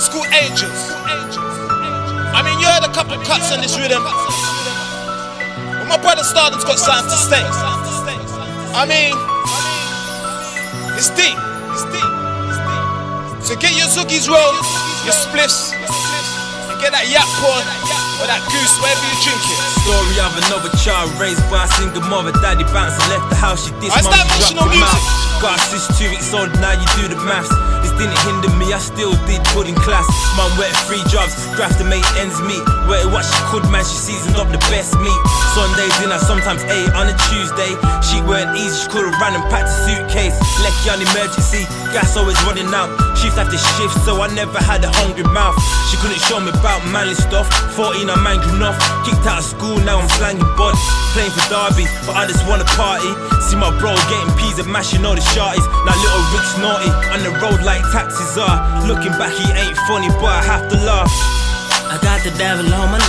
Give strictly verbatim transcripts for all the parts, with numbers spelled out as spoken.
School angels. I mean, you heard a couple cuts on this rhythm, but my brother Stardom's got something to say. I mean, it's deep. So get your zoogies rolled, your spliffs, and get that yak porn or that goose, wherever you drink it. Story of another child raised by a single mother. Daddy bounced and left the house. She dissed mum, she dropped the mouth. Got a sis two weeks old, now you do the maths. This didn't hinder me, I still did good in class. Mum worked three jobs, grafted made ends meet. Worked what she could, man, she seasoned up the best meat. Sunday dinner, sometimes ate on a Tuesday. She weren't easy, she could've ran and packed a suitcase. Lecky on emergency, gas always running out. Shift after shift, so I never had a hungry mouth. She couldn't show me about manly stuff. fourteen, I'm angry enough. Kicked out of school, now I'm slanging bud. Playing for Derby, but I just wanna party. See my bro getting peas and mashing all the shorties. Now little Rick's naughty, on the road like taxis are. Looking back, he ain't funny, but I have to laugh. I got the devil on my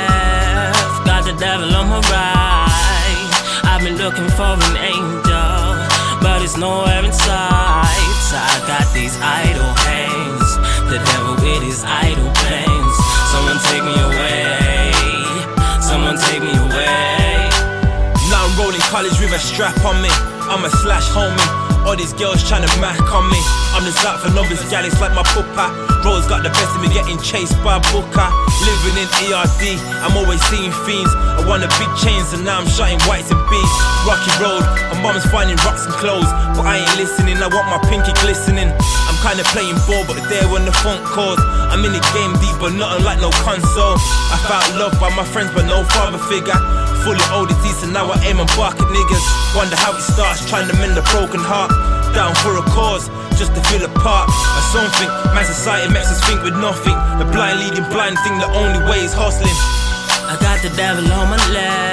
left, got the devil on my right. I've been looking for an angel, but it's nowhere in sight. So I got these idle hands, the devil with his idle plans. Someone take me away, someone take me away. Now I'm rolling college with a strap on me. I'm a slash homie. All these girls tryna mac on me. I'm just out for numbers, gal, it's like my puppa. Rose got the best of me, getting chased by a booker. Living in E R D, I'm always seeing fiends. I wanted big chains and now I'm shotting whites and bees. Rocky road, and mom's finding rocks and clothes, but I ain't listening, I want my pinky glistening. I'm kinda playing ball, but there when the funk calls. I'm in the game deep, but nothing like no console. I found love by my friends, but no father figure. Fully old is decent, now I aim and bark at niggas. Wonder how it starts, trying to mend a broken heart. Down for a cause, just to feel a part of something. Man, society makes us think with nothing. The blind leading blind thing, the only way is hustling. I got the devil on my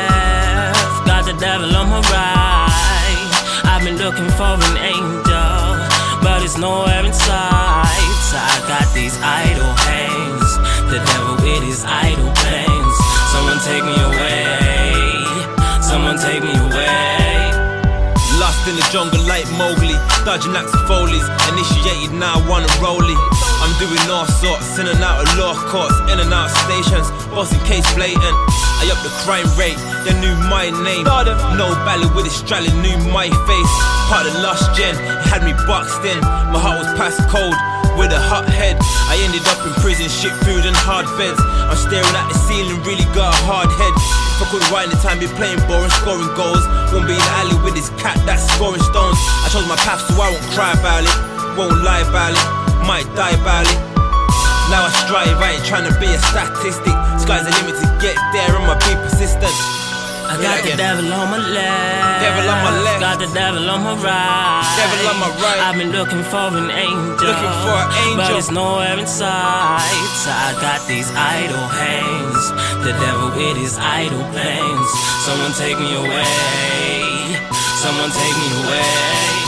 left, got the devil on my right. I've been looking for an angel, but it's nowhere in sight. So I got these idle hands, the devil with his idle plans. Someone take me away, someone take me away. Lost in the jungle like Mowgli, dodging acts of Foley's. Initiated, now I wanna roll it. I'm doing all sorts, in and out of law courts, in and out of stations, bossing case blatant. I up the crime rate, they knew my name. No ballad with it straddling, knew my face. Part of the lost gen, it had me boxed in. My heart was past cold, with a hot head. I ended up in prison, shit food and hard beds. I'm staring at the ceiling, really got a hard head. If I could wind the time, be playing ball and scoring goals. Won't be in the alley with this cat that's scoring stones. I chose my path so I won't cry about it, won't lie about it, might die about it. Now I strive, I ain't trying to be a statistic. Sky's the limit to get there, I'ma be persistent. I got the devil on my left, devil on my left, got the devil on my right, devil on my right. I've been looking for an angel, looking for an angel, but it's nowhere in sight. So I got these idle hands, the devil with his idle plans. Someone take me away, someone take me away.